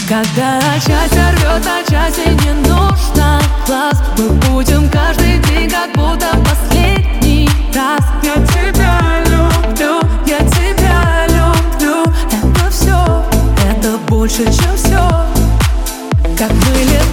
Когда часть рвет, а части не нужно глаз, мы будем каждый день как будто последний раз. Я тебя люблю, Я тебя люблю, это все, это больше, чем все. Как были